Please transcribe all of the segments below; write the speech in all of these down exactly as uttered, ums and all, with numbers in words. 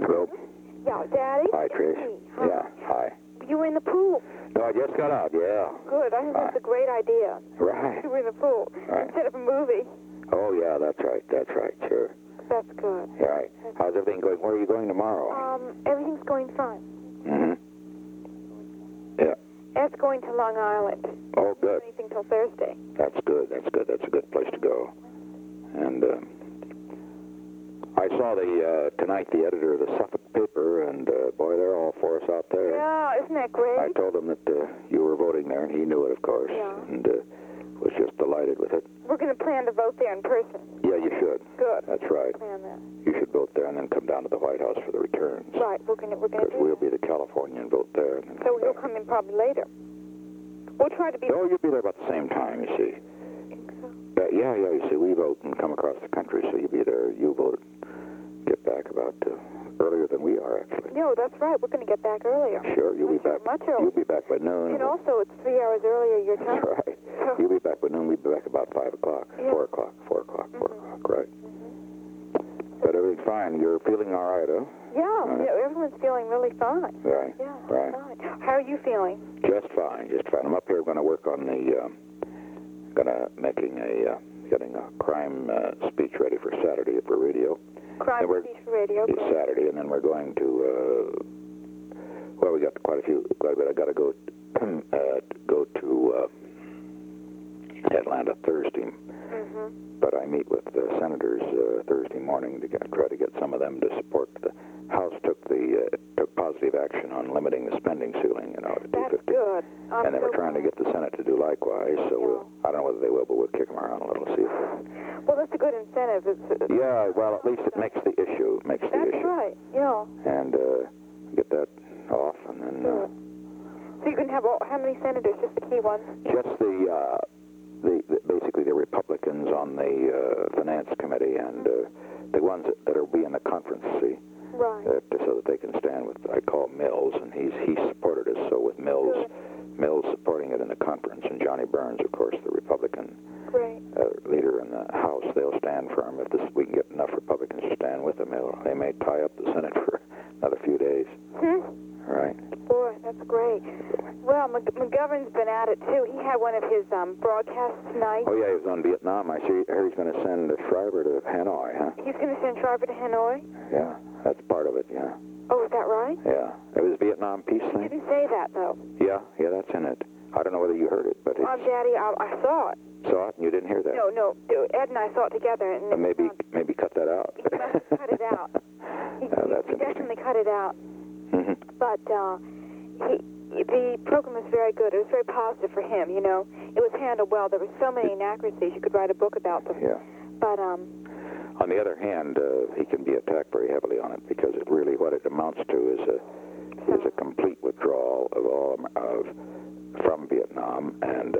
Hello? Yeah, Daddy? Hi, Trish. Hey, hi. Yeah, hi. You were in the pool. No, I just got out, yeah. Good. I think that's Hi. a great idea. Right. You were in the pool Right. instead of a movie. Oh, yeah, that's right, that's right, sure. That's good. Yeah, right. How's everything going? Where are you going tomorrow? Um, everything's going fine. Mm-hmm. Yeah. Ed's going to Long Island. Oh, good. Anything till Thursday. That's good, that's good. That's a good place to go. And uh, I saw the, uh, tonight, the editor of the Suffolk paper, and, uh, boy, they're all for us out there. Yeah, isn't that great? I told him that uh, you were voting there, and he knew it, of course, Yeah. and uh, was just delighted with it. We're going to plan to vote there in person. Yeah, you should. Good. That's right. Plan that. You should vote there and then come down to the White House for the returns. Right, we're going to we're going to Because do we'll that. be the Californian vote there. And then So come you'll back. come in probably later. We'll try to be... No, you'll be there about the same time, you see. Uh, yeah, yeah, you see, we vote and come across the country, so you'll be there. You vote, get back about uh, earlier than we are, actually. No, that's right. We're going to get back earlier. Sure, you'll be Much- back. much earlier. You'll be back by noon. And also, it's three hours earlier your time. That's right. So- You'll be back by noon. We'll be back about five o'clock, Yeah. four o'clock, four o'clock, four Mhm. o'clock, right? But everything's fine. You're feeling all right, huh? Yeah, Right. yeah, everyone's feeling really fine. Right. Yeah, Right. fine. How are you feeling? Just fine, just fine. I'm up here going to work on the, um, going to making a, uh, getting a crime uh, speech ready for Saturday for radio. Crime And we're- Speech Radio. It's Good. Saturday, and then we're going to, uh, well, we got quite a few, quite a bit. I got to go, uh, go to uh, Atlanta Thursday, Mm-hmm. but I meet with the senators uh, Thursday morning to get, try to get some of them to support. The House took the uh, took positive action on limiting the spending ceiling, you know, to two That's fifty. good. I'm And they were so trying to get the Senate to do likewise, so Yeah. we'll, I don't know whether they will, but we'll kick them around a little, see if glad. Well, that's a good incentive. It's, it's, Yeah, well, at least it makes the issue, makes the That's issue. right. Yeah. And uh, get that off, and then uh, Good. So you can have all, how many senators? Just the key ones? just the, uh, the, the basically the Republicans on the uh, Finance Committee and uh, the ones that, that will be in the conference, see, Right. uh, so that they can stand with, I call Mills, and he's he supported us, so with Mills, Good. Mills supporting it in the conference, and Johnny Burns, of course, the Republican Great. uh, leader in the House, they'll stand firm. If this, we can get enough Republicans to stand with them, they'll, they may tie up the Senate for another few days. Hmm. All right. Boy, that's great. Well, Mc- McGovern's been at it, too. He had one of his um, broadcasts tonight. Oh, yeah, he was on Vietnam. I see. I heard he's going to send Shriver to Hanoi, huh? He's going to send Shriver to Hanoi? Yeah, that's part of it, yeah. Oh, is that right? Yeah. It was Vietnam peace He thing? didn't say that, though. Yeah, yeah, that's in it. I don't know whether you heard it, but it's... Um, Daddy, I, I saw it. Saw it and you didn't hear that? No, no. Ed and I saw it together. And Uh, maybe maybe cut that out. He must have cut it out. He, Uh, that's he definitely cut it out. Mhm. But uh, he, the program was very good. It was very positive for him, you know. It was handled well. There were so many inaccuracies. You could write a book about them. Yeah. But, um, On the other hand, uh, he can be attacked very heavily on it because it really, what it amounts to is a is a complete withdrawal of all of from Vietnam, and uh,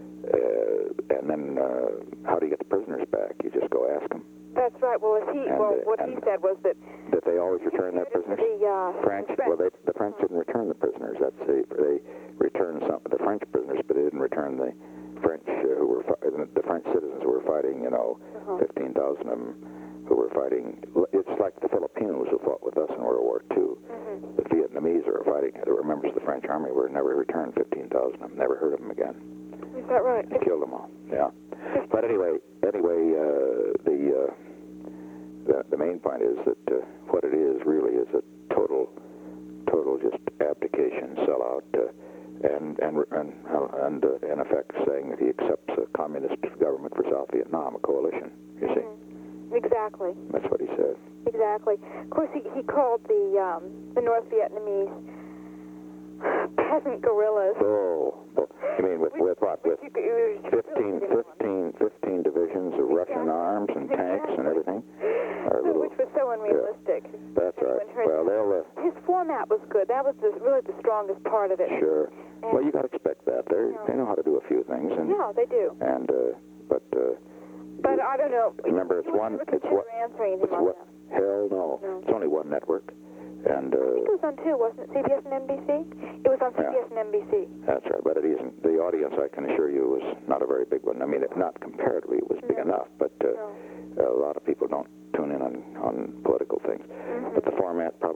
uh, and then uh, how do you get the prisoners back? You just go ask them. that's right. Well, as he, And, well, uh, what he and- said was that Did they always return their prisoners? the uh, French, well, they, the French didn't return the prisoners. That's they, they returned some the French prisoners, but they didn't return the French uh, who were fi- the French citizens who were fighting. You know, Uh-huh. fifteen thousand of them who were fighting. It's like the Filipinos who fought with us in World War Two. Mhm. The Vietnamese who were fighting, who were members of the French army, were never returned. Fifteen thousand of them, never heard of them again. Is that right? They killed them all. Yeah. But anyway, anyway, uh, the, uh, the the main point is that uh, what it is really is a total, total just abdication, sellout, uh, and and and and uh, in effect saying that he accepts a communist government for South Vietnam, a coalition. You see, Mhm. Exactly. that's what he said. Exactly. Of course, he, he called the um, the North Vietnamese peasant guerrillas. Oh, well, you mean with with what? With Which you could- you could fifteen, really put fifteen, fifteen divisions of Russian arms and tanks and everything? Our little, Which was so unrealistic. that's right. Anyone heard Well, that? they'll. Uh, His format was good. That was the, really the strongest part of it. Sure. And- Well, you got to expect that. They Yeah. they know how to do a few things, and Yeah, they do. and uh, but uh, But I don't know. remember, it's You would one. never It's consider what. answering him It's on what. that. Hell no. No. It's only one network, and I think it uh, was on two, wasn't it? C B S and N B C? It was on C B S and N B C. that's right. But it isn't. The audience, I can assure you, was not a very big one. I mean, it, not comparatively, it was big No. enough, but uh, No. a lot of people don't tune in on on political things. Mhm. But the format probably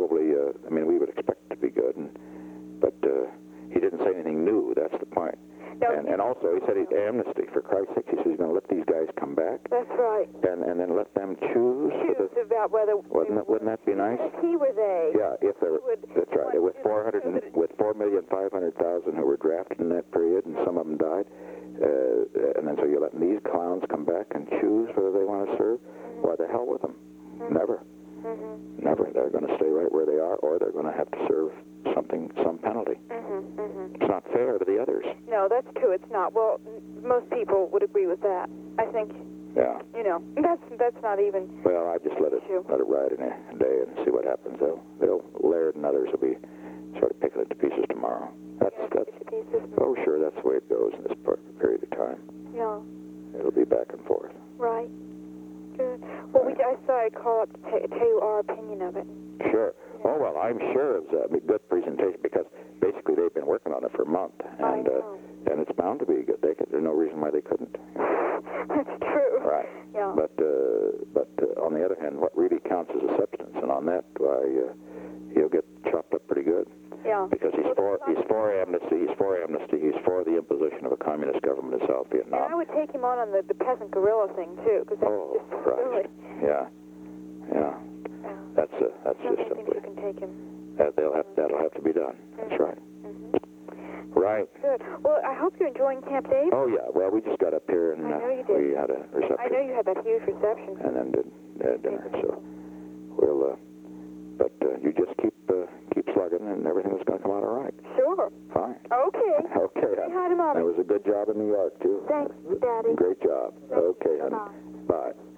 uh, I mean, we would expect it to be good, and, but uh, he didn't say anything new. That's the point. No, and, and also, he said he'd amnesty, for Christ's sake. He said he's going to let these guys come back. That's right. And, and then let them choose. Choose the, about whether... wouldn't, that, wouldn't that be nice? If he were they... Yeah, if there, would that's right. With four hundred, and, with four million five hundred thousand who were drafted in that period, and some of them died, uh, and then so you're letting these clowns come back and choose whether they want to serve? Mm-hmm. Why the hell with them? Mm-hmm. Never. Mm-hmm. Never. They're going to stay right where they are, or they're going to have to serve something, some penalty. Mm-hmm. Mm-hmm. It's not fair to the others. No, that's true. It's not. Well, most people would agree with that. I think, yeah. you know, that's that's not even... Well, I just let it issue. let it ride in a day and see what happens. They'll, they'll Laird and others will be sort of picking it to pieces tomorrow. That's, Yeah, that's, pieces. oh, sure, that's the way it goes in this per- period of time. Yeah. It'll be back and forth. Right. Good. Well, we, I saw I'd call up to t- tell you our opinion of it. Sure. Oh, well, I'm sure it's a good presentation because basically they've been working on it for a month. I And, know. uh, and it's bound to be good. They could, there's no reason why they couldn't. That's true. Right. Yeah. But, uh, but uh, on the other hand, what really counts is a substance. And on that, why, uh, he'll get chopped up pretty good. Yeah. Because he's for he's for amnesty, he's for amnesty, he's for the imposition of a communist government in South And I Vietnam. would take him on on the, the peasant guerrilla thing, too, because that's Oh, just Christ. really... Yeah, yeah. Yeah. That's uh, that's I don't just think simply you can take him. that they'll have that'll have to be done. That's right. Mm-hmm. Right. Good. Well, I hope you're enjoying Camp Dave. Oh yeah. Well, we just got up here and I know you uh, did. we had a reception. I know you had that huge reception. And then did uh, dinner. So we'll. Uh, but uh, you just keep uh, keep slugging, and everything's going to come out all right. Sure. Fine. Okay. Okay. Say hi to Mommy. That was a good job in New York too. Thanks, Daddy. Great job. Okay, honey. Bye. Bye.